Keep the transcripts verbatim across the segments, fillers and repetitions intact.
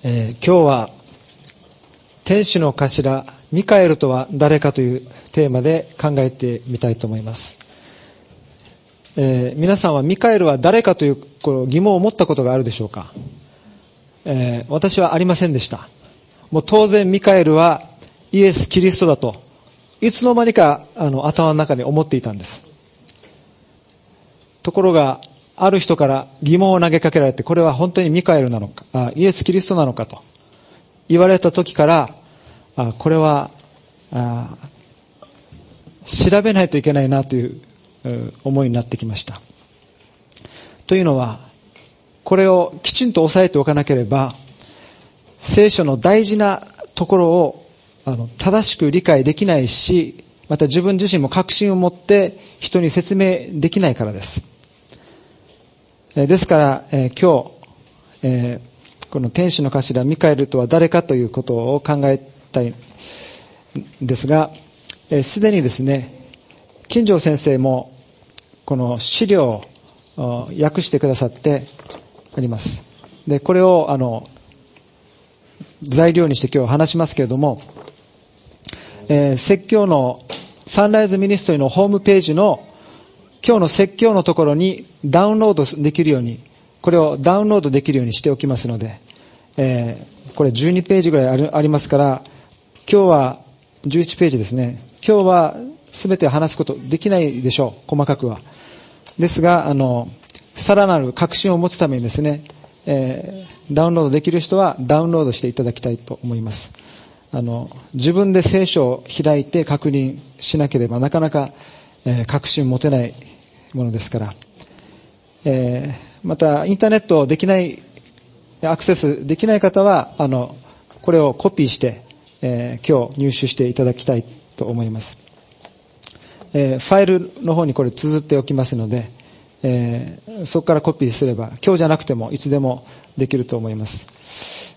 えー、今日は天使の頭ミカエルとは誰かというテーマで考えてみたいと思います。えー、皆さんはミカエルは誰かというこの疑問を持ったことがあるでしょうか。えー、私はありませんでした。もう当然ミカエルはイエス・キリストだといつの間にかあの頭の中に思っていたんです。ところがある人から疑問を投げかけられて、これは本当にミカエルなのか、あイエス・キリストなのかと言われた時から、あこれはあ調べないといけないなという思いになってきました。というのは、これをきちんと押さえておかなければ、聖書の大事なところをあの正しく理解できないし、また自分自身も確信を持って人に説明できないからです。ですから、えー、今日、えー、この天使の頭ミカエルとは誰かということを考えたいんですが、す、えー、でにですね、金城先生もこの資料を訳してくださってあります。で、これをあの材料にして今日話しますけれども、えー、説教のサンライズミニストリーのホームページの今日の説教のところにダウンロードできるように、これをダウンロードできるようにしておきますので、えー、これじゅうにページぐらいある、ありますから、今日はじゅういちページですね。今日は全て話すことできないでしょう、細かくは。ですが、あの、さらなる確信を持つためにですね、えー、ダウンロードできる人はダウンロードしていただきたいと思います。あの、自分で聖書を開いて確認しなければなかなか、えー、確信持てないものですから、えー、またインターネットできないアクセスできない方はあのこれをコピーして、えー、今日入手していただきたいと思います。えー、ファイルの方にこれ綴っておきますので、えー、そこからコピーすれば今日じゃなくてもいつでもできると思います。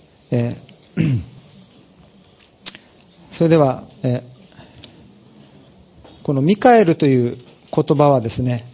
えー、それでは、えー、このミカエルという言葉はですね、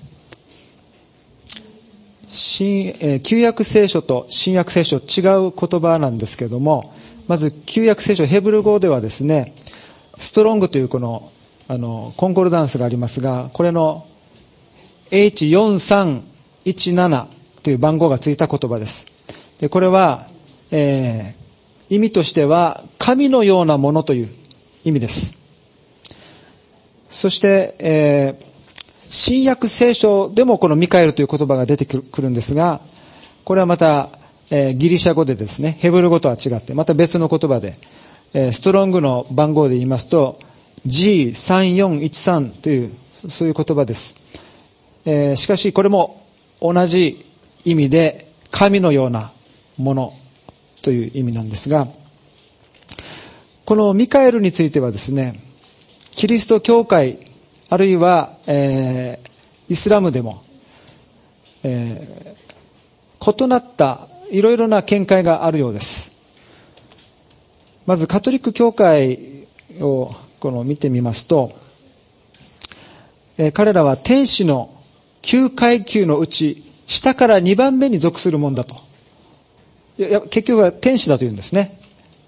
新、えー、旧約聖書と新約聖書違う言葉なんですけれども、まず旧約聖書ヘブル語ではですね、ストロングというこのあのコンコルダンスがありますが、これの エイチよんさんいちなな という番号がついた言葉です。でこれは、えー、意味としては神のようなものという意味です。そして、えー新約聖書でもこのミカエルという言葉が出てくるんですが、これはまた、えー、ギリシャ語でですね、ヘブル語とは違ってまた別の言葉で、えー、ストロングの番号で言いますと ジーさんよんいちさん というそういう言葉です。えー、しかしこれも同じ意味で神のようなものという意味なんですが、このミカエルについてはですね、キリスト教会あるいは、えー、イスラムでも、えー、異なったいろいろな見解があるようです。まずカトリック教会をこの見てみますと、えー、彼らは天使のきゅう階級のうち下からにばんめに属するもんだと。いや結局は天使だというんですね。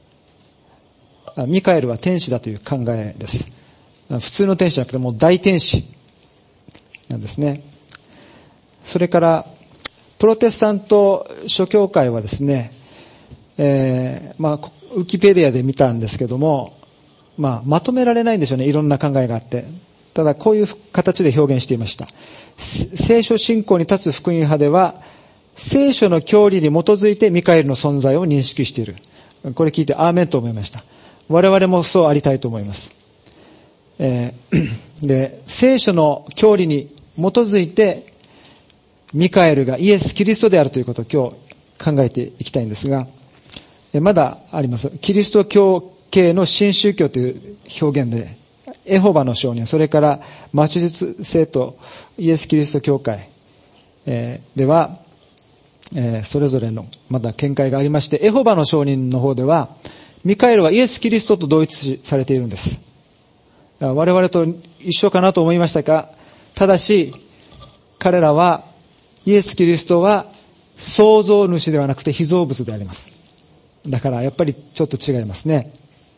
ミカエルは天使だという考えです。普通の天使じゃなくてもう大天使なんですね。それからプロテスタント諸教会はですね、えー、まあウィキペディアで見たんですけども、まあまとめられないんでしょうね。いろんな考えがあって、ただこういう形で表現していました。聖書信仰に立つ福音派では聖書の教理に基づいてミカエルの存在を認識している。これ聞いてアーメンと思いました。我々もそうありたいと思います。えー、で聖書の教理に基づいてミカエルがイエス・キリストであるということを今日考えていきたいんですが、えまだあります。キリスト教系の新宗教という表現でエホバの証人、それから魔術聖とイエス・キリスト教会、えー、では、えー、それぞれのまだ見解がありまして、エホバの証人の方ではミカエルはイエス・キリストと同一されているんです。我々と一緒かなと思いましたが、ただし彼らはイエス・キリストは創造主ではなくて被造物であります。 だからやっぱりちょっと違いますね。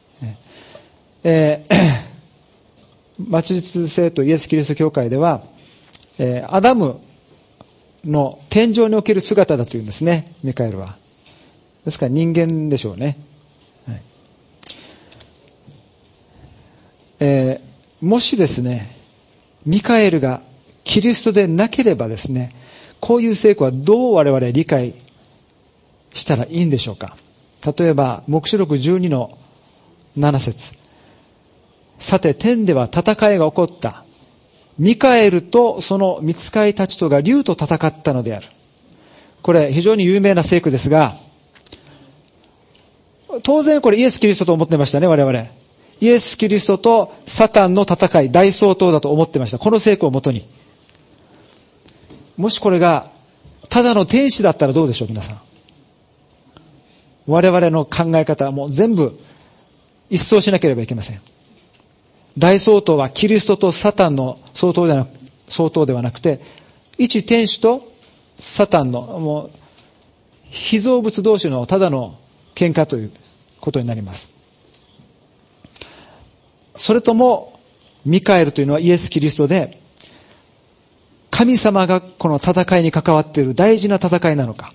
えー、末日聖徒イエス・キリスト教会では、えー、アダムの天上における姿だというんですね、ミカエルは。ですから人間でしょうね。はい、えー、もしですね、ミカエルがキリストでなければですね、こういう聖句はどう我々理解したらいいんでしょうか。例えば黙示録じゅうにのなな節、さて天では戦いが起こった。ミカエルとその御使いたちとが竜と戦ったのである。これ非常に有名な聖句ですが、当然これイエス・キリストと思ってましたね、我々。イエス・キリストとサタンの戦い、大総統だと思ってました。この聖句をもとに。もしこれがただの天使だったらどうでしょう、皆さん。我々の考え方はもう全部一掃しなければいけません。大総統はキリストとサタンの総統ではなく、総統ではなくて、一天使とサタンのもう被造物同士のただの喧嘩ということになります。それともミカエルというのはイエス・キリストで、神様がこの戦いに関わっている大事な戦いなのか。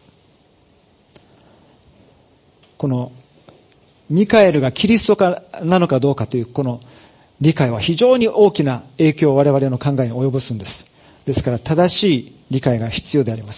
このミカエルがキリストかなのかどうかというこの理解は非常に大きな影響を我々の考えに及ぼすんです。ですから正しい理解が必要であります。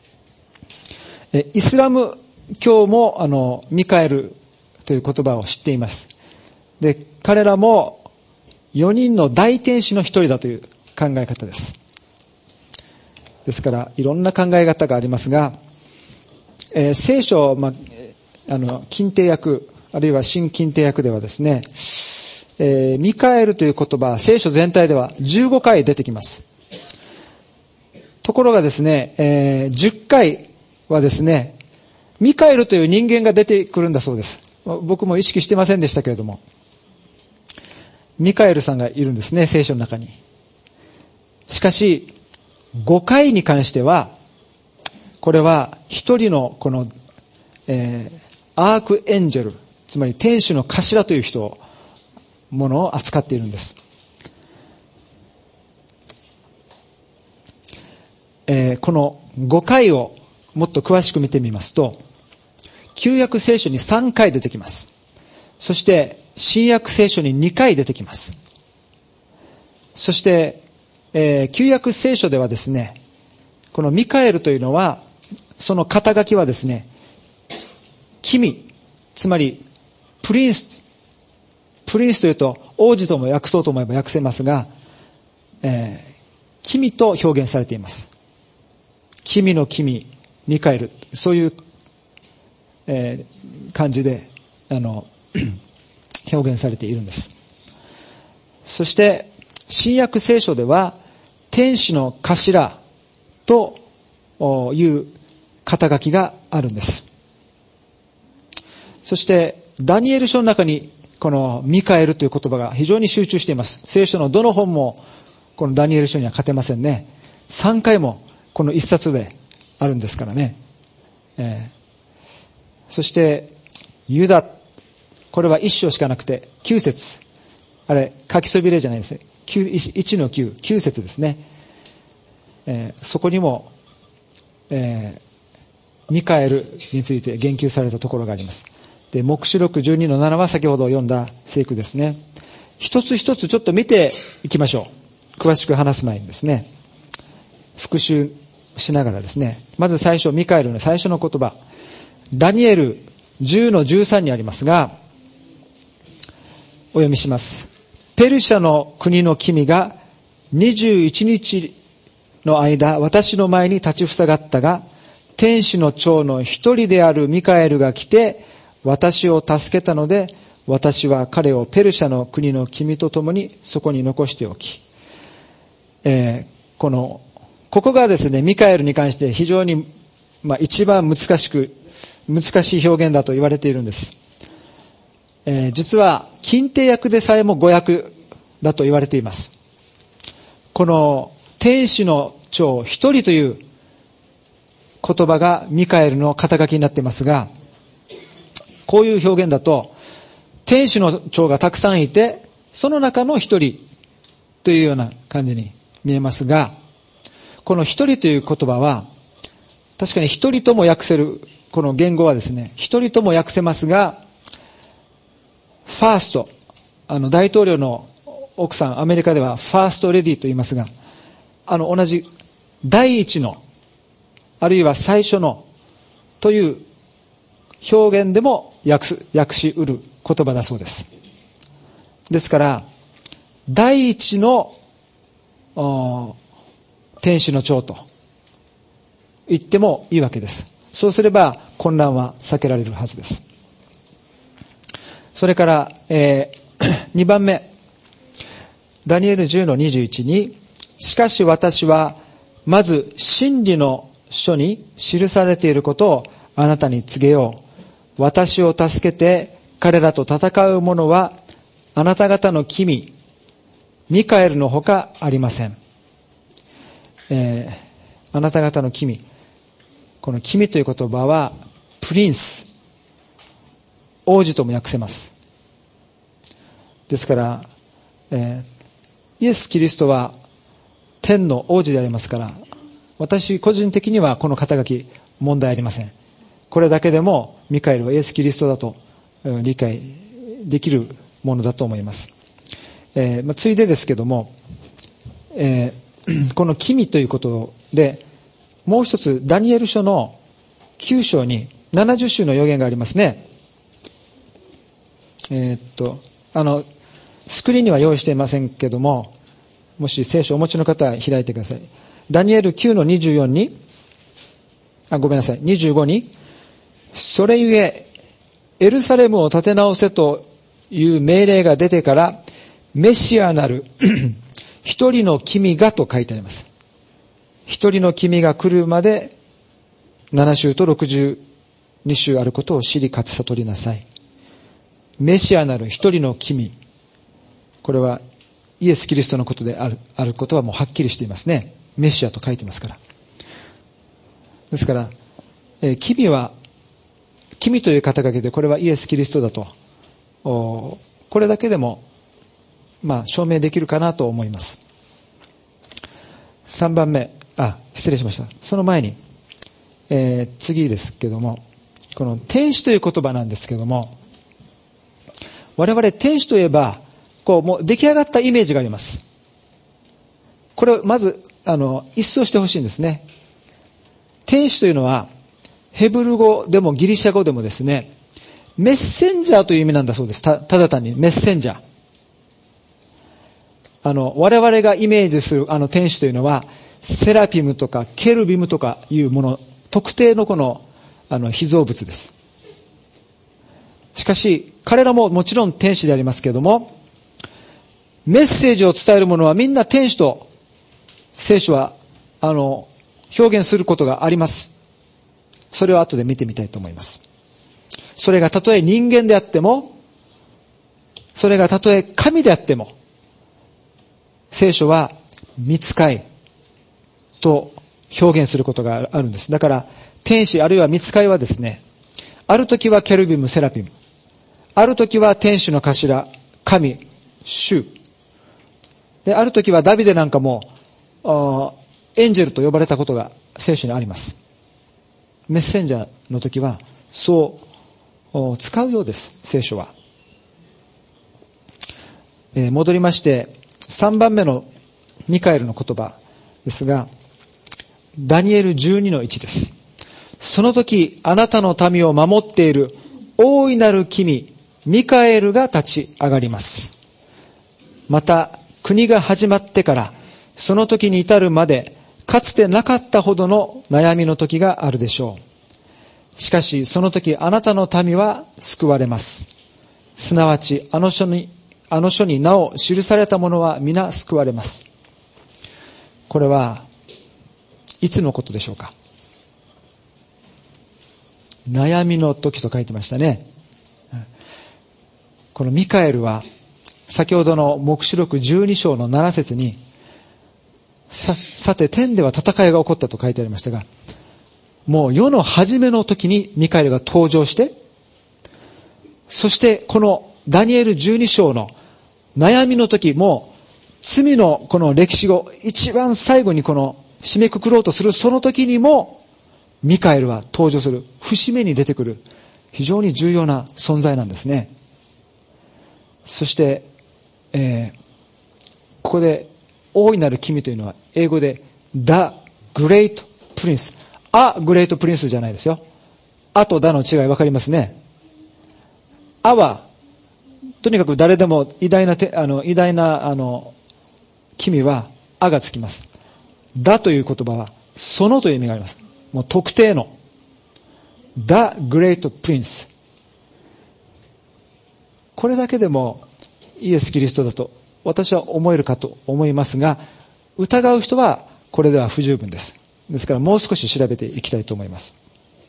イスラム教もあのミカエルという言葉を知っています。で、彼らもよにんの大天使の一人だという考え方です。ですからいろんな考え方がありますが、えー、聖書、まあ、あの近帝訳あるいは新近帝訳ではですね、えー、ミカエルという言葉は聖書全体ではじゅうごかい出てきます。ところがですね、えー、じゅっかいはですね、ミカエルという人間が出てくるんだそうです。僕も意識してませんでしたけれども、ミカエルさんがいるんですね、聖書の中に。しかしごかいに関しては、これは一人のこの、えー、アークエンジェル、つまり天使の頭という人をものを扱っているんです。えー、このごかいをもっと詳しく見てみますと、旧約聖書にさんかい出てきます。そして新約聖書ににかい出てきます。そして、えー、旧約聖書ではですね、このミカエルというのは、その肩書きはですね、君、つまりプリンス、プリンスというと王子とも訳そうと思えば訳せますが、えー、君と表現されています。君の君、ミカエル、そういう、えー、感じであの表現されているんです。そして新約聖書では天使の頭という肩書きがあるんです。そしてダニエル書の中にこのミカエルという言葉が非常に集中しています。聖書のどの本もこのダニエル書には勝てませんね。さんかいもこの一冊であるんですからね。えー、そしてユダ、これは一章しかなくてきゅう節、あれ書きそびれじゃないですね。いちのきゅう、きゅう節ですね。えー、そこにも、えー、ミカエルについて言及されたところがあります。で、黙示録じゅうにのななは先ほど読んだ聖句ですね。一つ一つちょっと見ていきましょう。詳しく話す前にですね、復習しながらですね、まず最初、ミカエルの最初の言葉、ダニエルじゅうのじゅうさんにありますが、お読みします。ペルシャの国の君がにじゅういちにちの間、私の前に立ちふさがったが、天使の長の一人であるミカエルが来て、私を助けたので、私は彼をペルシャの国の君と共にそこに残しておき、えー、このここがですね、ミカエルに関して非常に、まあ、一番難しく難しい表現だと言われているんです。えー、実は近帝訳でさえも誤訳だと言われています。この天使の長一人という言葉がミカエルの肩書きになっていますが、 こういう表現だと、天使の長がたくさんいて、その中の一人というような感じに見えますが、この一人という言葉は、確かに一人とも訳せる、この言語はですね、一人とも訳せますが、ファースト、あの大統領の奥さん、アメリカではファーストレディと言いますが、あの同じ第一の、あるいは最初のという表現でも訳す、訳しうる言葉だそうです。ですから、第一の天使の長と言ってもいいわけです。そうすれば混乱は避けられるはずです。それから、えー、にばんめ、ダニエルじゅうのにじゅういちに、しかし私はまず真理の書に記されていることをあなたに告げよう。私を助けて彼らと戦う者はあなた方の君ミカエルのほかありません。えー、あなた方の君、この君という言葉はプリンス、王子とも訳せます。ですから、えー、イエス・キリストは天の王子でありますから、私個人的にはこの肩書き問題ありません。これだけでもミカエルはイエス・キリストだと理解できるものだと思います。えーまあ、ついでですけども、えー、この君ということでもう一つダニエル書のきゅう章にななじゅっ種の予言がありますね。えー、っとあのスクリーンには用意していませんけども、もし聖書をお持ちの方は開いてください。ダニエルきゅうのにじゅうよんに、あ、ごめんなさい、にじゅうごに、それゆえエルサレムを建て直せという命令が出てからメシアなる一人の君がと書いてあります。一人の君が来るまでなな週とろくじゅうに週あることを知りかつ悟りなさい。メシアなる一人の君、これはイエス・キリストのことである、あることはもうはっきりしていますね。メシアと書いてますから。ですから、えー、君は君という肩書きでこれはイエス・キリストだと、これだけでもまあ証明できるかなと思います。さんばんめ、あ、失礼しました。その前に、えー、次ですけども、この天使という言葉なんですけども、我々天使といえばこうもう出来上がったイメージがあります。これをまずあの一掃してほしいんですね。天使というのはヘブル語でもギリシャ語でもですね、メッセンジャーという意味なんだそうです。 た, ただ単にメッセンジャー、あの我々がイメージするあの天使というのはセラピムとかケルビムとかいうもの、特定のこのあの被造物です。しかし彼らももちろん天使でありますけれども、メッセージを伝える者はみんな天使と聖書はあの表現することがあります。それを後で見てみたいと思います。それがたとえ人間であっても、それがたとえ神であっても、聖書は御使いと表現することがあるんです。だから天使あるいは御使いはですね、ある時はケルビム、セラピム、ある時は天使の頭、神、主で、ある時はダビデなんかもエンジェルと呼ばれたことが聖書にあります。メッセンジャーの時はそう使うようです、聖書は。えー、戻りましてさんばんめのミカエルの言葉ですが、ダニエルじゅうにのいちです。その時あなたの民を守っている大いなる君ミカエルが立ち上がります。また国が始まってからその時に至るまでかつてなかったほどの悩みの時があるでしょう。しかしその時あなたの民は救われます。すなわちあの書にあの書に名を記された者は皆救われます。これはいつのことでしょうか。悩みの時と書いてましたね。このミカエルは先ほどの黙示録じゅうに章のなな節に さ, さて天では戦いが起こったと書いてありましたが、もう世の初めの時にミカエルが登場して、 そしてこのダニエルじゅうに章の悩みの時も、罪のこの歴史を一番最後にこの締めくくろうとするその時にも、ミカエルは登場する、節目に出てくる非常に重要な存在なんですね。そして、えー、ここで大いなる君というのは英語で The Great Prince、A Great Prince じゃないですよ。あとだの違い分かりますね。あはとにかく誰でも偉大なあの偉大なあの君はあがつきます。だという言葉はそのという意味があります。もう特定の The Great Prince、 これだけでもイエス・キリストだと私は思えるかと思いますが、疑う人はこれでは不十分です。ですからもう少し調べていきたいと思います。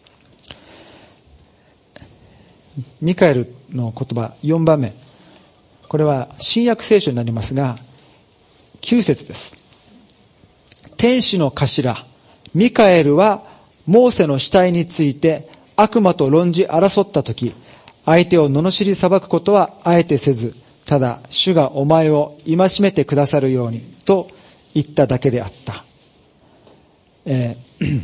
ミカエルの言葉よんばんめ、これは新約聖書になりますがきゅう節です。天使の頭ミカエルはモーセの死体について悪魔と論じ争ったとき、相手を罵り裁くことはあえてせず、ただ主がお前を戒めてくださるようにと言っただけであった。えー、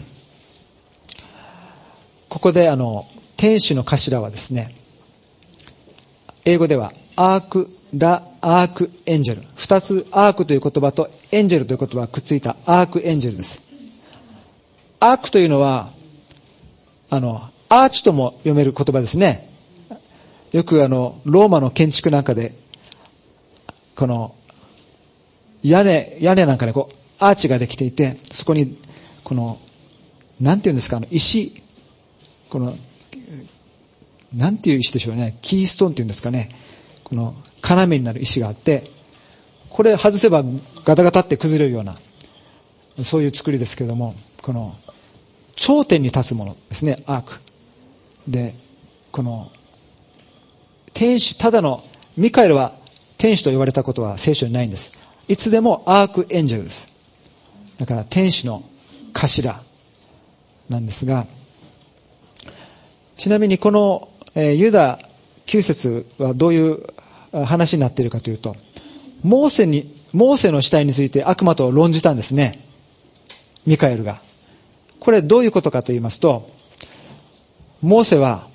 ここであの天使の頭はですね、英語ではアーク・ダ・アーク・エンジェル、二つアークという言葉とエンジェルという言葉がくっついたアーク・エンジェルです。アークというのはあのアーチとも読める言葉ですね。よくあのローマの建築なんかでこの屋根屋根なんかでこうアーチができていて、そこにこのなんていうんですか、あの石、このなんていう石でしょうね、キーストーンっていうんですかね、この要になる石があって、これ外せばガタガタって崩れるようなそういう作りですけれども、この頂点に立つものですね、アークで、この天使、ただのミカエルは天使と言われたことは聖書にないんです。いつでもアークエンジェルです。だから天使の頭なんですが、ちなみにこの、えー、ユダきゅう節はどういう話になっているかというと、モーセにモーセの死体について悪魔と論じたんですね、ミカエルが。これどういうことかと言いますと、モーセは、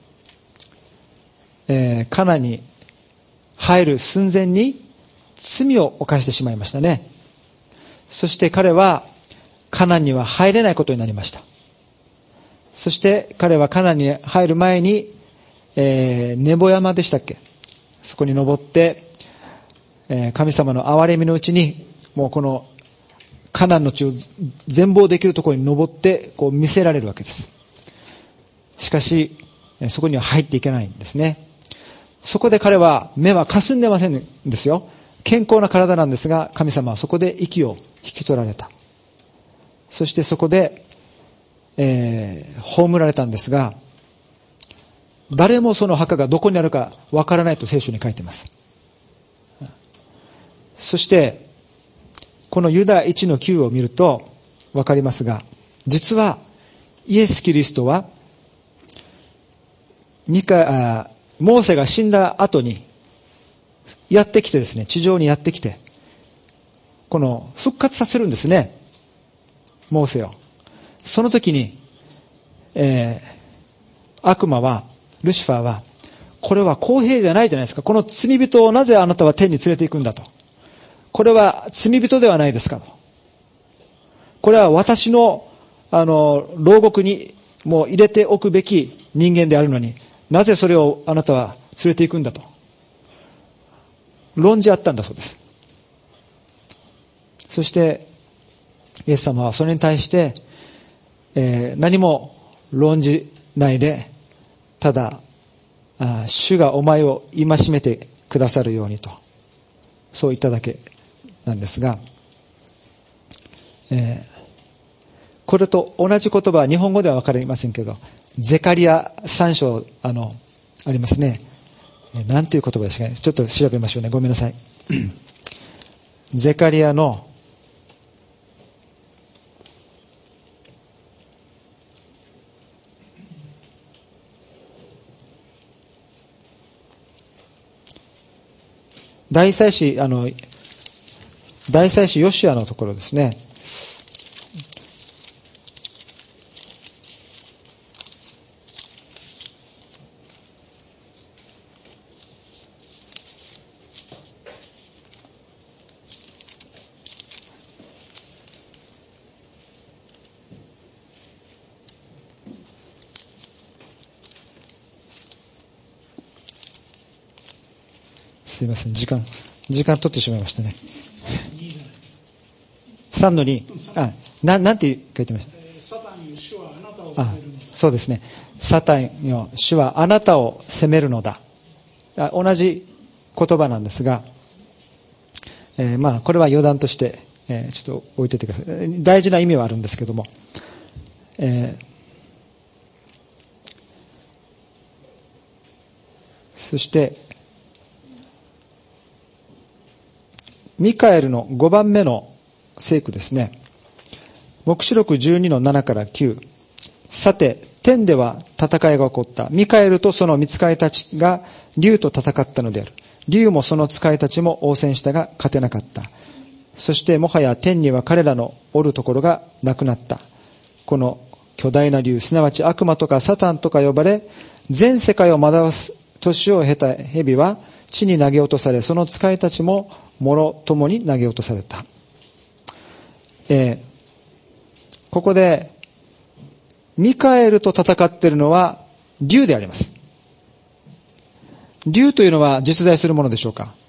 えー、カナンに入る寸前に罪を犯してしまいましたね。そして彼はカナンには入れないことになりました。そして彼はカナンに入る前に、えー、ネボ山でしたっけ、そこに登って、えー、神様の憐れみのうちにもうこのカナンの地を全貌できるところに登ってこう見せられるわけです。しかしそこには入っていけないんですね。そこで彼は目は霞んでませんですよ。健康な体なんですが、神様はそこで息を引き取られた。そしてそこで、えー、葬られたんですが、誰もその墓がどこにあるかわからないと聖書に書いています。そしてこのユダいちのきゅうを見るとわかりますが、実はイエス・キリストはミカあモーセが死んだ後にやってきてですね、地上にやってきてこの復活させるんですね、モーセを。その時に、えー、悪魔はルシファーは、これは公平じゃないじゃないですか、この罪人をなぜあなたは天に連れて行くんだと、これは罪人ではないですかと、これは私のあの牢獄にもう入れておくべき人間であるのに、なぜそれをあなたは連れて行くんだと論じ合ったんだそうです。そしてイエス様はそれに対して、えー、何も論じないで、ただあ主がお前を戒めてくださるようにと、そう言っただけなんですが、えー、これと同じ言葉は日本語では分かりませんけど、ゼカリアさん章あのありますね。なんていう言葉ですかね、ちょっと調べましょうね、ごめんなさい。ゼカリアの大祭司、あの、大祭司ヨシュアのところですね。すいません、時間、時間取ってしまいましたね。さんのに、あ、な、なんて書いてました？サタンよ、主はあなたを責めるのだ。そうですね。サタンよ、主はあなたを責めるのだ。同じ言葉なんですが、えー、まあ、これは余談として、えー、ちょっと置いててください。大事な意味はあるんですけども、えー、そして、ミカエルのごばんめの聖句ですね。黙示録じゅうにのななからきゅう。さて、天では戦いが起こった。ミカエルとその御使いたちが竜と戦ったのである。竜もその使いたちも応戦したが勝てなかった。そしてもはや天には彼らのおるところがなくなった。この巨大な竜、すなわち悪魔とかサタンとか呼ばれ、全世界を惑わす年を経た蛇は地に投げ落とされ、その使いたちももろともに投げ落とされた。えー、ここでミカエルと戦っているのは竜であります。竜というのは実在するものでしょうか？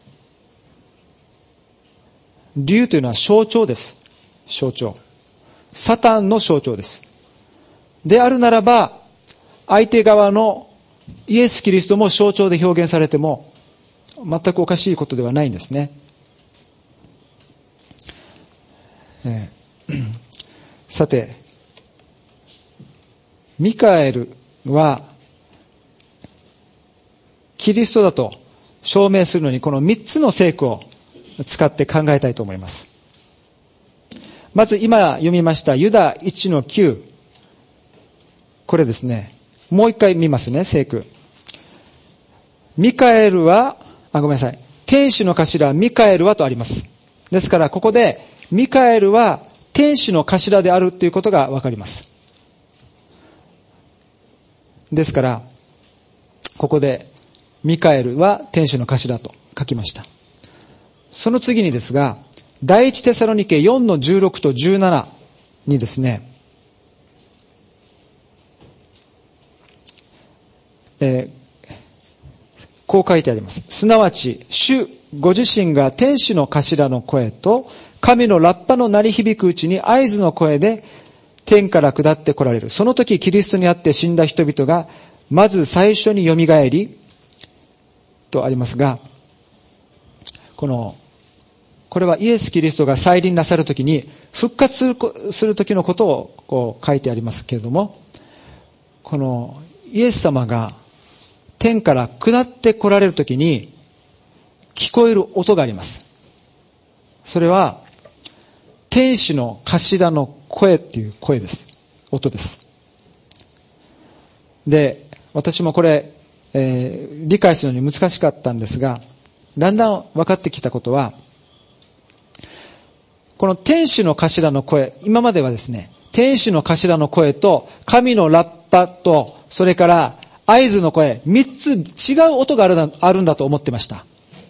竜というのは象徴です。象徴。サタンの象徴です。であるならば、相手側のイエス・キリストも象徴で表現されても全くおかしいことではないんですね。えー、さて、ミカエルはキリストだと証明するのにこのみっつの聖句を使って考えたいと思います。まず今読みましたユダいちのきゅう、これですね。もう一回見ますね、聖句。ミカエルは、あ、ごめんなさい。天使の頭ミカエルはとあります。ですからここでミカエルは天使の頭であるということがわかります。ですからここでミカエルは天使の頭と書きました。その次にですが、第一テサロニケよんのじゅうろくとじゅうななにですね、えーこう書いてあります。すなわち、主ご自身が天使の頭の声と神のラッパの鳴り響くうちに合図の声で天から下って来られる。その時キリストにあって死んだ人々がまず最初によみがえりとありますが、このこれはイエス・キリストが再臨なさる時に復活する、する時のことをこう書いてありますけれども、このイエス様が天から下って来られるときに聞こえる音があります。それは天使の頭の声っていう声です。音です。で、私もこれ、えー、理解するのに難しかったんですが、だんだん分かってきたことは、この天使の頭の声、今まではですね、天使の頭の声と神のラッパとそれから合図の声、三つ違う音があるんだと思ってました。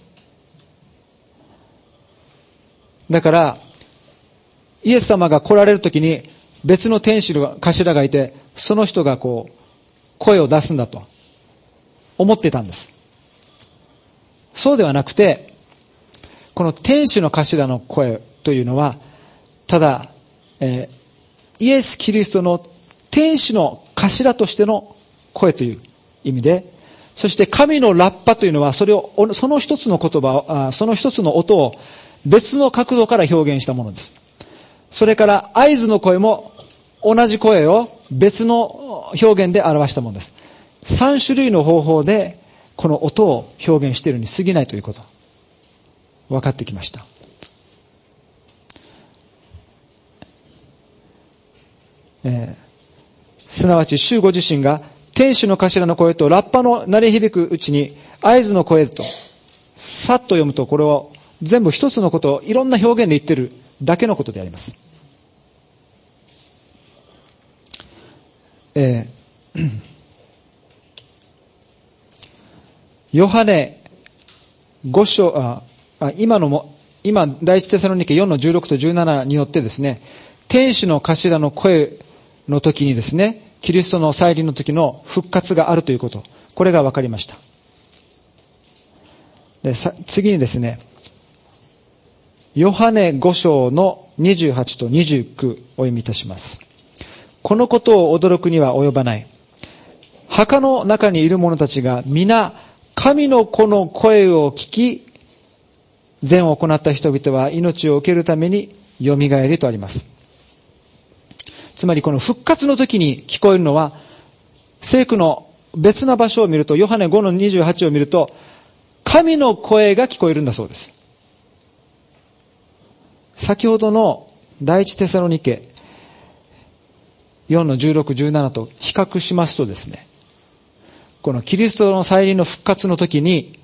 だから、イエス様が来られるときに別の天使の頭がいて、その人がこう、声を出すんだと思ってたんです。そうではなくて、この天使の頭の声というのは、ただ、えー、イエス・キリストの天使の頭としての声という意味で、そして神のラッパというのはそれを、その一つの言葉を、その一つの音を別の角度から表現したものです。それから合図の声も同じ声を別の表現で表したものです。三種類の方法でこの音を表現しているに過ぎないということ、分かってきました。えー、すなわち主ご自身が天使の頭の声とラッパの鳴り響くうちに合図の声とさっと読むとこれを全部一つのことをいろんな表現で言ってるだけのことであります。えー、ヨハネご章、あ、あ今のも、今、第一テサロニケよんのじゅうろくとじゅうななによってですね、天使の頭の声の時にですね、キリストの再臨の時の復活があるということ、これが分かりました。でさ次にですね、ヨハネご章のにじゅうはちとにじゅうきゅうをお読みいたします。このことを驚くには及ばない。墓の中にいる者たちが皆神の子の声を聞き、善を行った人々は命を受けるためによみがえりとあります。つまりこの復活の時に聞こえるのは、聖句の別な場所を見ると、ヨハネごのにじゅうはちを見ると、神の声が聞こえるんだそうです。先ほどの第一テサロニケよんのじゅうろく、じゅうななと比較しますとですね、このキリストの再臨の復活の時に、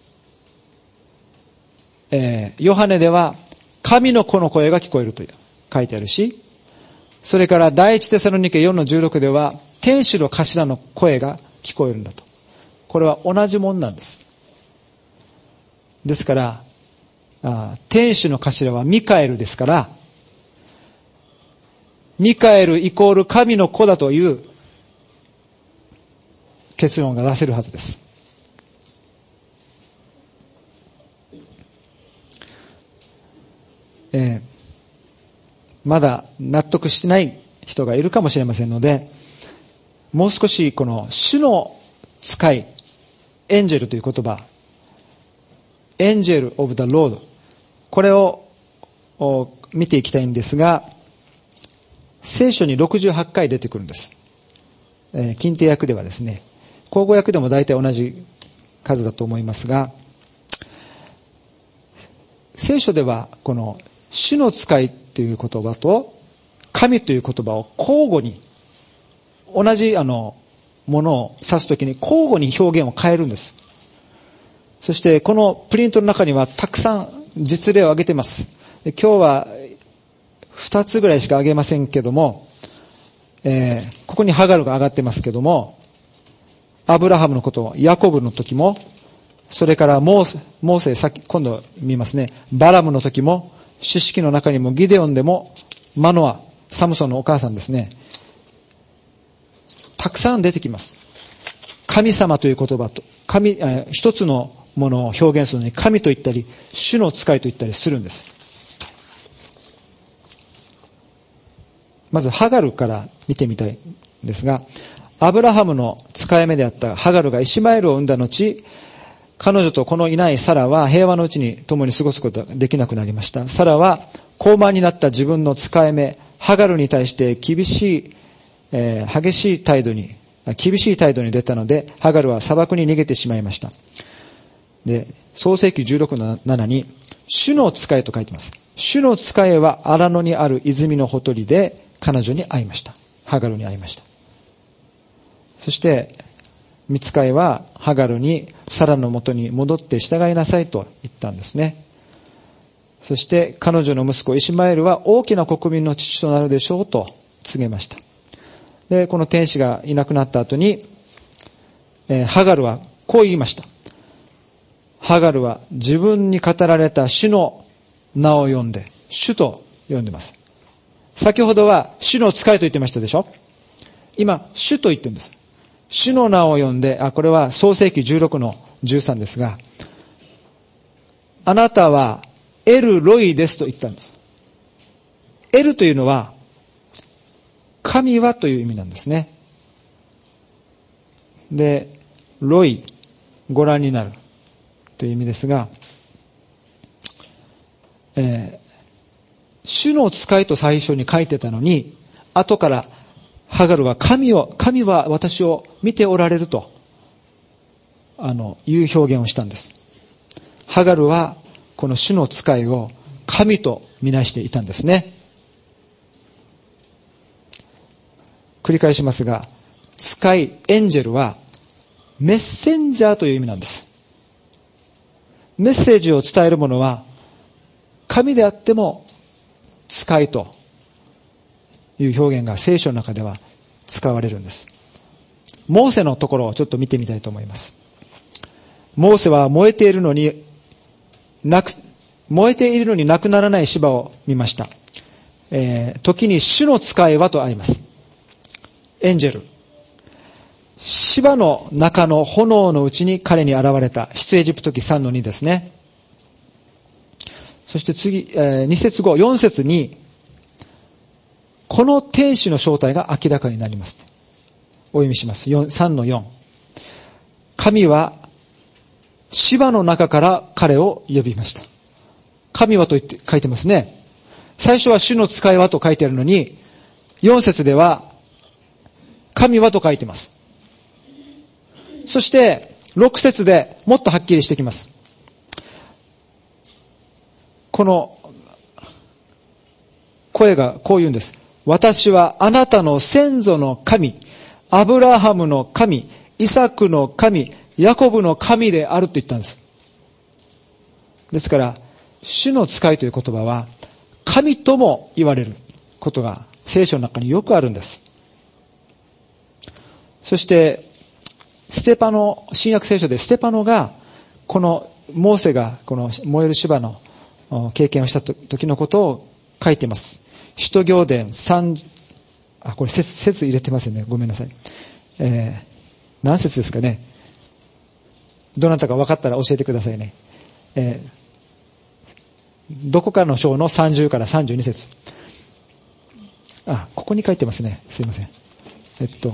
えー、ヨハネでは神の子の声が聞こえると書いてあるし、それから第一テサロニケよんのじゅうろくでは天使の頭の声が聞こえるんだと。これは同じもんなんです。ですから、あ天使の頭はミカエルですから、ミカエルイコール神の子だという結論が出せるはずです。えー、まだ納得してない人がいるかもしれませんので、もう少しこの主の使い、エンジェルという言葉、エンジェル・オブ・ザ・ロード、これを見ていきたいんですが、聖書にろくじゅうはちかい出てくるんです。えー、近帝訳ではですね、口語訳でも大体同じ数だと思いますが、聖書ではこの主の使いという言葉と神という言葉を交互に、同じあのものを指すときに交互に表現を変えるんです。そしてこのプリントの中にはたくさん実例を挙げています。今日はふたつぐらいしか挙げませんけども、えー、ここにハガルが挙がってますけども、アブラハムのこと、ヤコブの時も、それからモーセ、モーセさっき今度見ますね、バラムの時も、詩式の中にもギデオンでも、マノア、サムソンのお母さんですね、たくさん出てきます。神様という言葉と、神、えー、一つのものを表現するのに神と言ったり、主の使いと言ったりするんです。まずハガルから見てみたいんですが、アブラハムの使い目であったハガルがイシマエルを産んだ後、彼女とこのいないサラは平和のうちに共に過ごすことができなくなりました。サラは高慢になった自分の使い目ハガルに対して厳しい、えー、激しい態度に厳しい態度に出たので、ハガルは砂漠に逃げてしまいました。で、創世記じゅうろくのななに主の使いと書いてます。主の使いは荒野にある泉のほとりで彼女に会いました。ハガルに会いました。そして御使いはハガルにサラのもとに戻って従いなさいと言ったんですね。そして彼女の息子イシマエルは大きな国民の父となるでしょうと告げました。で、この天使がいなくなった後に、えー、ハガルはこう言いました。ハガルは自分に語られた主の名を呼んで、主と呼んでます。先ほどは主の使いと言ってましたでしょ。今主と言ってるんです。主の名を呼んで、あ、これは創世記じゅうろくのじゅうさんですが、あなたはエルロイですと言ったんです。エルというのは神はという意味なんですね。で、ロイ、ご覧になるという意味ですが、えー、主の使いと最初に書いてたのに、後からハガルは神を、神は私を見ておられると、あの、いう表現をしたんです。ハガルはこの主の使いを神とみなしていたんですね。繰り返しますが、使い、エンジェルはメッセンジャーという意味なんです。 メッセージを伝える者は神であっても使いという表現が聖書の中では使われるんです。モーセのところをちょっと見てみたいと思います。モーセは燃えているのになく燃えているのになくならない芝を見ました。えー、時に主の使いはとあります。エンジェル。芝の中の炎のうちに彼に現れた。出エジプト記さんのにですね。そして次、えー、に節後、よん節に、この天使の正体が明らかになります。お読みします。さんのよん。神は芝の中から彼を呼びました。神はと言って書いてますね。最初は主の使いはと書いてあるのに、よん節では神はと書いてます。そしてろく節でもっとはっきりしてきます。この声がこう言うんです。私はあなたの先祖の神、アブラハムの神、イサクの神、ヤコブの神であると言ったんです。ですから、主の使いという言葉は、神とも言われることが聖書の中によくあるんです。そして、ステパノ、新約聖書でステパノが、このモーセがこの燃える芝の経験をした時のことを書いています。使徒行伝さん、あ、これ節、節入れてますよね。ごめんなさい。えー、何節ですかね。どなたか分かったら教えてくださいね。えー、どこかの章のさんじゅうからさんじゅうに節。あ、ここに書いてますね。すいません。えっと、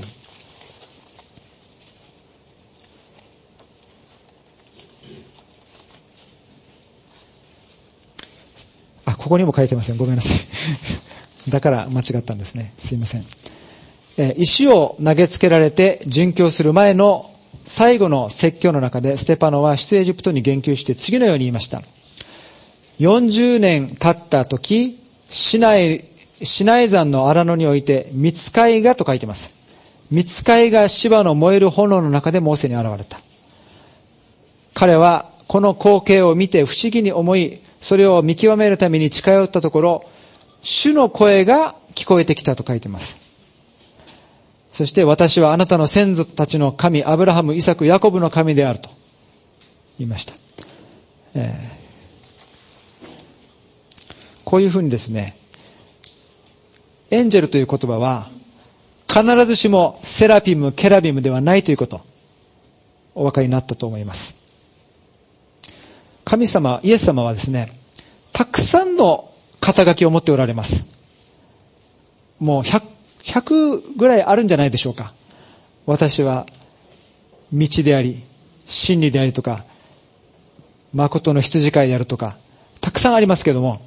あ、ここにも書いてません。ごめんなさい。だから間違ったんですね。すいません。えー、石を投げつけられて殉教する前の最後の説教の中でステパノは出エジプトに言及して次のように言いました。よんじゅうねん経った時、シナイ、シナイ山の荒野において、御使いがと書いてます。御使いが芝の燃える炎の中でモーセに現れた。彼はこの光景を見て不思議に思い、それを見極めるために近寄ったところ、主の声が聞こえてきたと書いてます。そして私はあなたの先祖たちの神、アブラハム、イサク、ヤコブの神であると言いました。えー、こういうふうにですね、エンジェルという言葉は必ずしもセラピム、ケラビムではないということ、お分かりになったと思います。神様、イエス様はですね、たくさんの肩書きを持っておられます。もうひゃく、ひゃくぐらいあるんじゃないでしょうか。私は道であり、真理でありとか、誠の羊飼いであるとか、たくさんありますけども、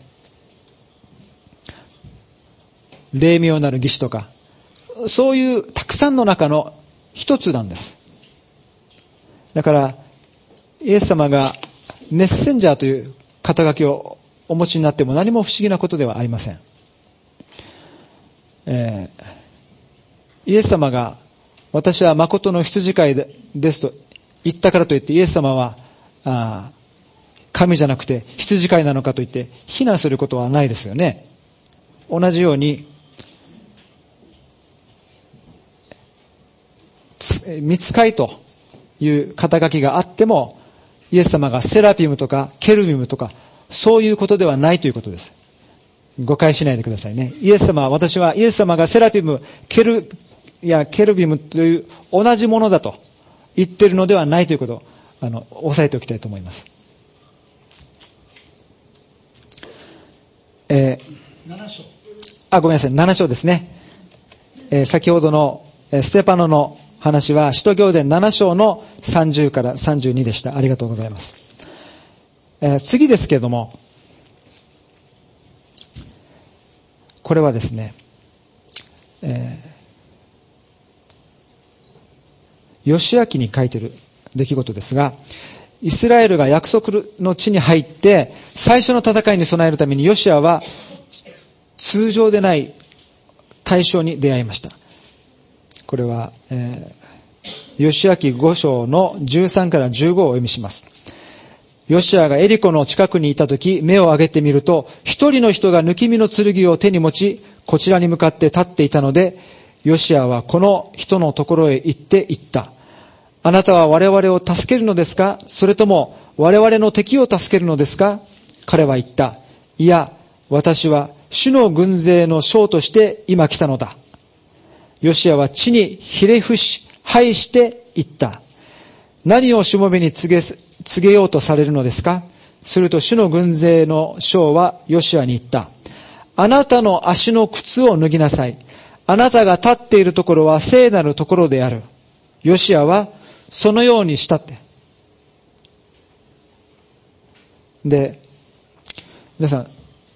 霊妙なる義士とか、そういうたくさんの中の一つなんです。だから、イエス様がメッセンジャーという肩書きをお持ちになっても何も不思議なことではありません。えー、イエス様が私は誠の羊飼いですと言ったからといってイエス様はあ神じゃなくて羊飼いなのかといって非難することはないですよね。同じように御使いという肩書きがあってもイエス様がセラピムとかケルビムとかそういうことではないということです。誤解しないでくださいね。イエス様は、私はイエス様がセラピム、ケル、いや、ケルビムという同じものだと言っているのではないということを、あの、押さえておきたいと思います。えー、なな章。あ、ごめんなさい、なな章ですね。えー、先ほどの、えー、ステパノの話は、使徒行伝なな章のさんじゅうからさんじゅうにでした。ありがとうございます。えー、次ですけれども、これはですね、えー、ヨシュア記に書いている出来事ですが、イスラエルが約束の地に入って最初の戦いに備えるためにヨシュアは通常でない対象に出会いました。これは、えー、ヨシュア記ご章のじゅうさんからじゅうごをお読みします。 ヨシアがエリコの近くにいたとき、目を上げてみると、一人の人が抜き身の剣を手に持ち、こちらに向かって立っていたので、ヨシアはこの人のところへ行って言った。あなたは我々を助けるのですか？それとも我々の敵を助けるのですか？彼は言った。いや、私は主の軍勢の将として今来たのだ。ヨシアは地にひれ伏し、拝して言った。何をしもべに告げ、告げようとされるのですか？すると主の軍勢の将はヨシアに言った。あなたの足の靴を脱ぎなさい。あなたが立っているところは聖なるところである。ヨシアはそのようにしたって。で、皆さん、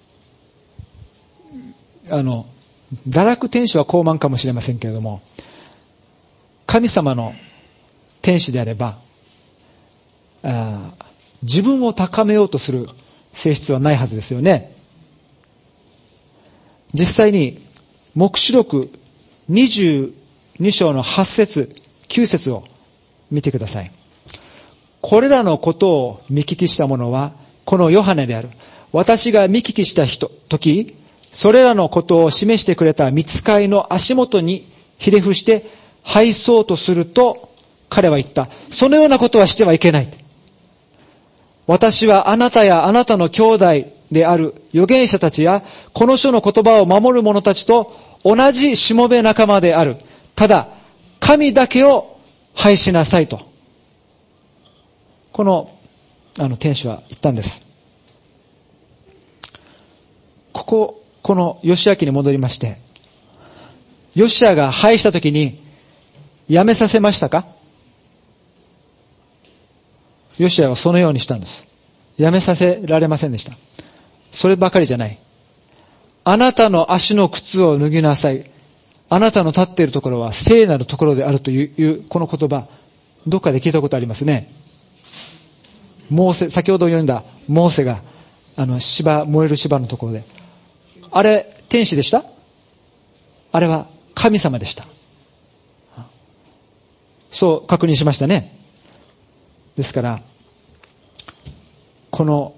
あの、堕落天使は高慢かもしれませんけれども、神様の天使であれば、あ自分を高めようとする性質はないはずですよね。実際に、黙示録にじゅうに章のはち節、きゅう節を見てください。これらのことを見聞きした者は、このヨハネである。私が見聞きした人、時、それらのことを示してくれた御使いの足元にひれ伏して拝そうとすると、彼は言った。そのようなことはしてはいけない。私はあなたやあなたの兄弟である預言者たちや、この書の言葉を守る者たちと同じしもべ仲間である。ただ、神だけを拝しなさいと。この、あの、天使は言ったんです。ここ、このヨシア記に戻りまして、ヨシアが拝したときに、やめさせましたか？ヨシアはそのようにしたんです。やめさせられませんでした。そればかりじゃない。あなたの足の靴を脱ぎなさい。あなたの立っているところは聖なるところであるというこの言葉、どっかで聞いたことありますね。モーセ、先ほど読んだモーセがあの芝、燃える芝のところで、あれ天使でした？あれは神様でした。そう確認しましたね。ですからこの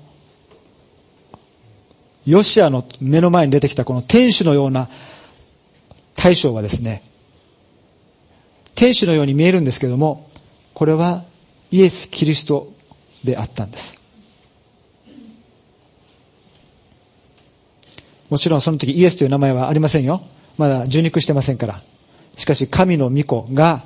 ヨシアの目の前に出てきたこの天使のような大将はですね、天使のように見えるんですけども、これはイエス・キリストであったんです。もちろんその時イエスという名前はありませんよ。まだ受肉してませんから。しかし神の御子が、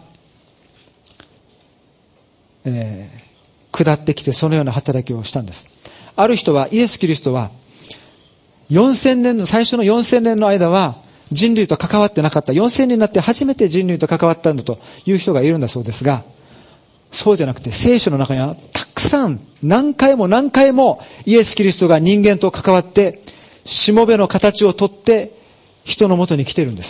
えー、下ってきてそのような働きをしたんです。ある人はイエス・キリストはよんせんねんの最初のよんせんねんの間は人類と関わってなかった。よんせんねんになって初めて人類と関わったんだという人がいるんだそうですが、そうじゃなくて聖書の中にはたくさん何回も何回もイエス・キリストが人間と関わってしもべの形をとって人のもとに来てるんです。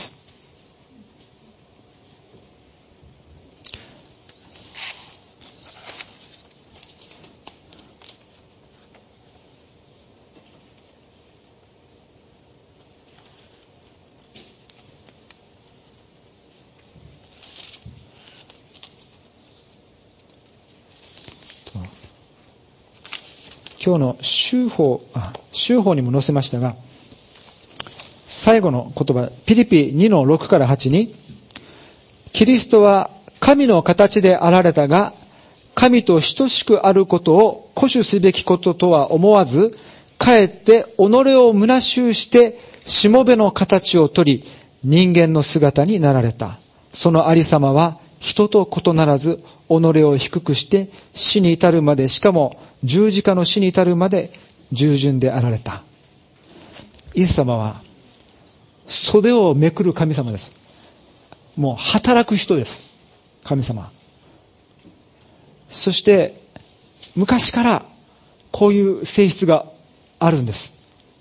今日の修法、あ、修法にも載せましたが、最後の言葉、ピリピにのろくからはちに、キリストは神の形であられたが、神と等しくあることを固守すべきこととは思わず、かえって己を虚しゅうして、しもべの形をとり、人間の姿になられた。そのありさまは人と異ならず、己を低くして死に至るまで、しかも十字架の死に至るまで従順であられた。イエス様は袖をめくる神様です。もう働く人です。神様。そして昔からこういう性質があるんです。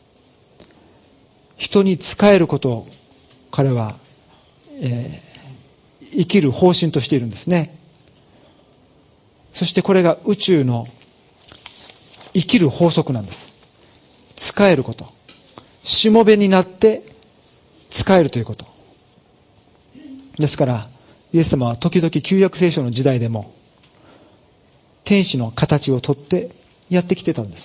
人に仕えることを彼は、えー、生きる方針としているんですね。そしてこれが宇宙の生きる法則なんです。仕えること。しもべになって仕えるということ。ですから、イエス様は時々旧約聖書の時代でも、天使の形をとってやってきてたんです。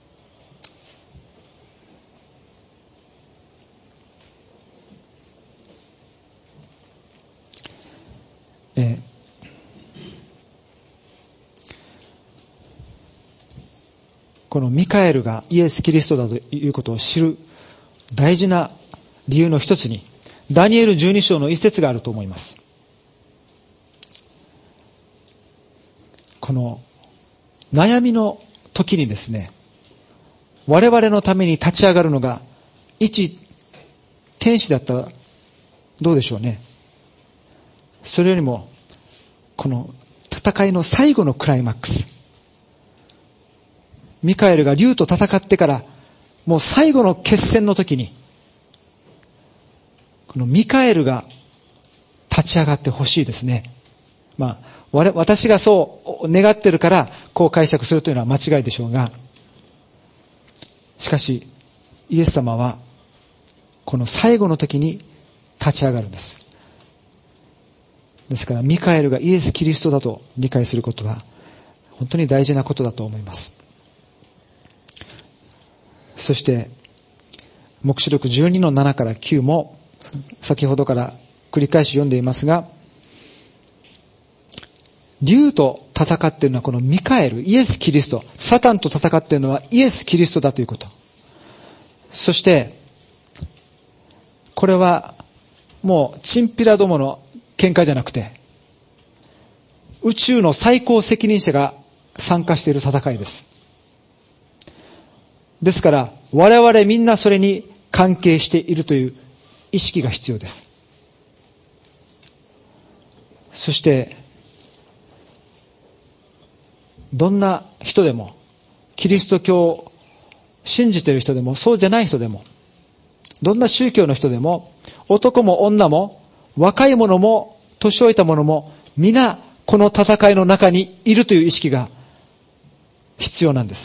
えー、このミカエルがイエス・キリストだということを知る大事な理由の一つに、ダニエルじゅうに章の一節があると思います。この悩みの時にですね、我々のために立ち上がるのが一天使だったらどうでしょうね。それよりもこの戦いの最後のクライマックス、ミカエルが竜と戦ってからもう最後の決戦の時に、このミカエルが立ち上がってほしいですね。まあ私がそう願ってるからこう解釈するというのは間違いでしょうが、しかしイエス様はこの最後の時に立ち上がるんです。ですからミカエルがイエス・キリストだと理解することは本当に大事なことだと思います。そして黙示録じゅうにのななからきゅうも先ほどから繰り返し読んでいますが、竜と戦っているのはこのミカエル、イエス・キリスト、サタンと戦っているのはイエス・キリストだということ。そしてこれはもうチンピラどもの喧嘩じゃなくて、宇宙の最高責任者が参加している戦いです。ですから我々みんなそれに関係しているという意識が必要です。そしてどんな人でも、キリスト教を信じている人でもそうじゃない人でも、どんな宗教の人でも、男も女も若い者も年老いた者も皆この戦いの中にいるという意識が必要なんです。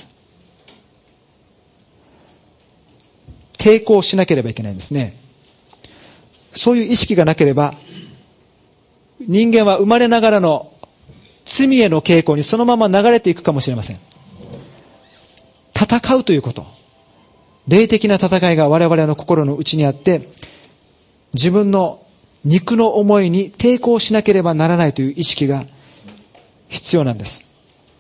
抵抗しなければいけないんですね。そういう意識がなければ、人間は生まれながらの罪への傾向にそのまま流れていくかもしれません。戦うということ、霊的な戦いが我々の心の内にあって、自分の肉の思いに抵抗しなければならないという意識が必要なんです。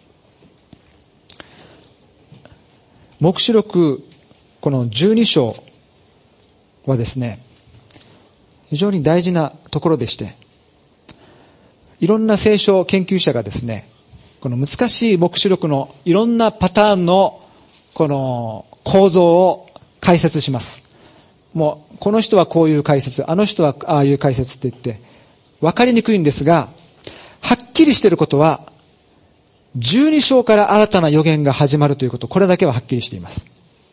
黙示録このじゅうに章はですね、非常に大事なところでして、いろんな聖書研究者がですね、この難しい黙示録のいろんなパターンのこの構造を解説します。もうこの人はこういう解説、あの人はああいう解説って言って分かりにくいんですが、はっきりしていることはじゅうに章から新たな予言が始まるということ、これだけははっきりしています。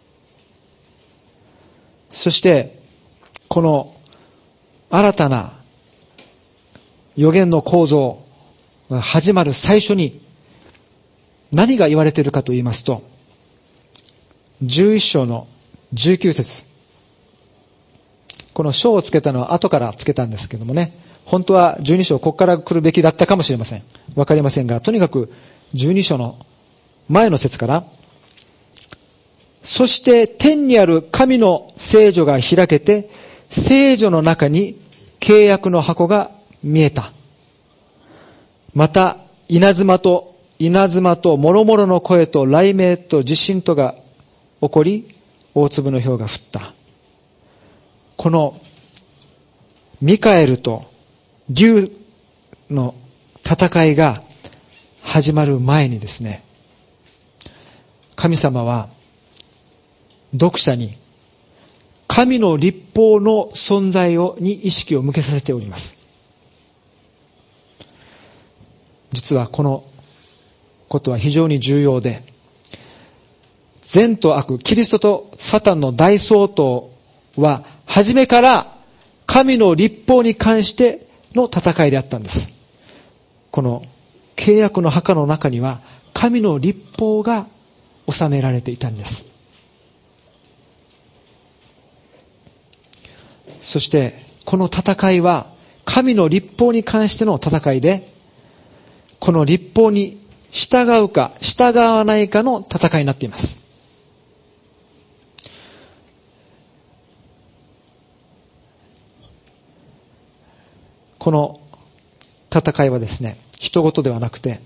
そしてこの新たな予言の構造が始まる最初に何が言われているかと言いますと、じゅういち章のじゅうきゅう節、この章をつけたのは後からつけたんですけどもね、本当はじゅうに章ここから来るべきだったかもしれません。わかりませんが、とにかくじゅうに章の前の節から、そして天にある神の聖所が開けて、聖所の中に契約の箱が見えた。また稲妻と稲妻と諸々の声と雷鳴と地震とが起こり、大粒の氷が降った。このミカエルと竜の戦いが始まる前にですね、神様は読者に神の律法の存在をに意識を向けさせております。実はこのことは非常に重要で、善と悪、キリストとサタンの大争闘は初めから神の律法に関しての戦いであったんです。この契約の墓の中には神の律法が収められていたんです。そしてこの戦いは神の律法に関しての戦いで、この律法に従うか従わないかの戦いになっています。この戦いはですね、人事ではなくて、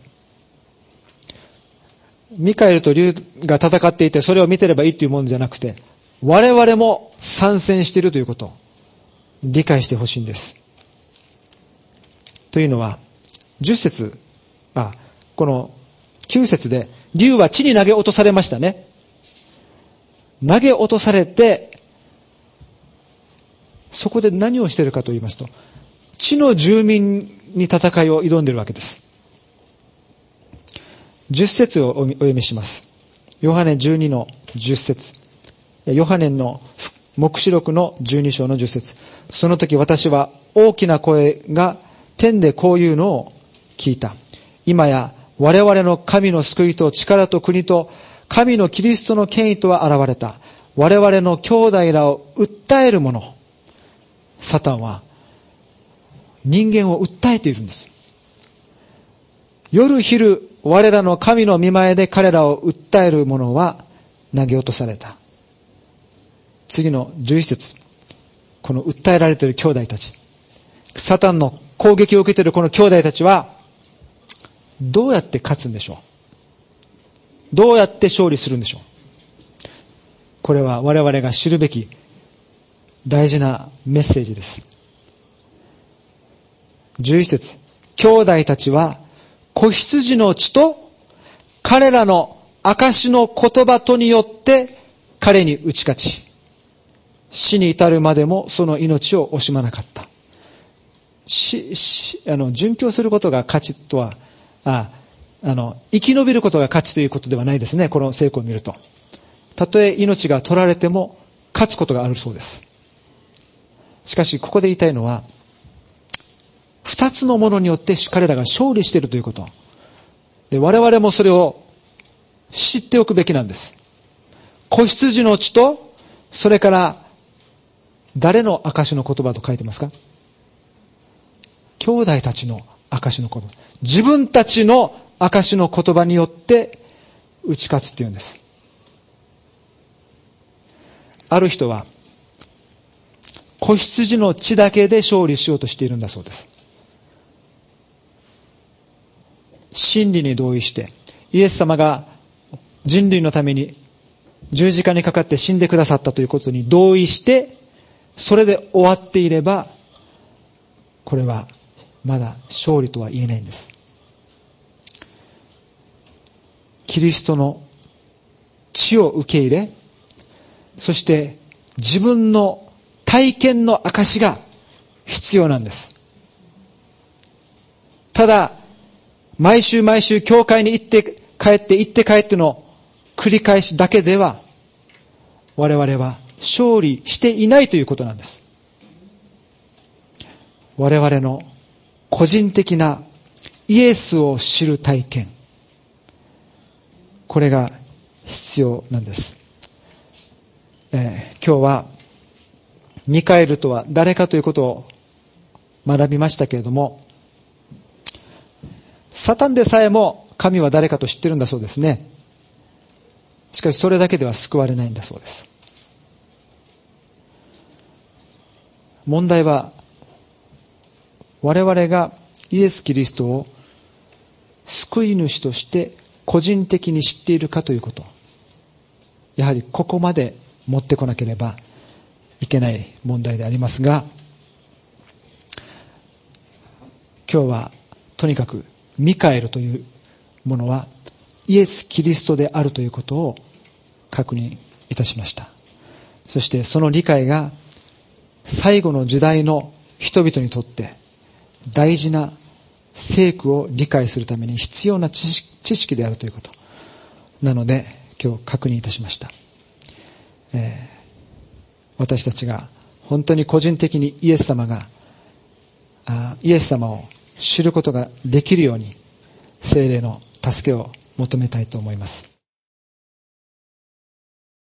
ミカエルと竜が戦っていてそれを見てればいいというものじゃなくて、我々も参戦しているということを理解してほしいんです。というのは、じゅっ節、あ、このきゅう節で竜は地に投げ落とされましたね。投げ落とされて、そこで何をしているかと言いますと、地の住民に戦いを挑んでいるわけです。じゅっ節をお読みします。ヨハネじゅうにのじゅっ節。ヨハネの黙示録のじゅうに章のじゅっ節。その時私は大きな声が天でこういうのを聞いた。今や我々の神の救いと力と国と神のキリストの権威とは現れた。我々の兄弟らを訴える者。サタンは人間を訴えているんです。夜昼我らの神の御前で彼らを訴える者は投げ落とされた。次のじゅういち節。この訴えられている兄弟たち。サタンの攻撃を受けているこの兄弟たちはどうやって勝つんでしょう。どうやって勝利するんでしょう。これは我々が知るべき大事なメッセージです。じゅういち節。兄弟たちは子羊の血と彼らの証の言葉とによって彼に打ち勝ち、死に至るまでもその命を惜しまなかった。ししあの殉教することが勝ちとはああの生き延びることが勝ちということではないですね。この聖句を見ると、たとえ命が取られても勝つことがあるそうです。しかしここで言いたいのは、二つのものによって彼らが勝利しているということ。で、我々もそれを知っておくべきなんです。子羊の血と、それから誰の証の言葉と書いてますか？兄弟たちの証の言葉。自分たちの証の言葉によって打ち勝つっていうんです。ある人は子羊の血だけで勝利しようとしているんだそうです。真理に同意してイエス様が人類のために十字架にかかって死んでくださったということに同意してそれで終わっていれば、これはまだ勝利とは言えないんです。キリストの血を受け入れ、そして自分の体験の証が必要なんです。ただ毎週毎週教会に行って帰って行って帰っての繰り返しだけでは我々は勝利していないということなんです。我々の個人的なイエスを知る体験、これが必要なんです。えー、今日はミカエルとは誰かということを学びましたけれども、サタンでさえも神は誰かと知ってるんだそうですね。しかしそれだけでは救われないんだそうです。問題は我々がイエス・キリストを救い主として個人的に知っているかということ。やはりここまで持ってこなければいけない問題でありますが、今日はとにかくミカエルというものはイエス・キリストであるということを確認いたしました。そしてその理解が最後の時代の人々にとって大事な聖句を理解するために必要な知識、知識であるということなので今日確認いたしました。えー、私たちが本当に個人的にイエス様があイエス様を知ることができるように聖霊の助けを求めたいと思います。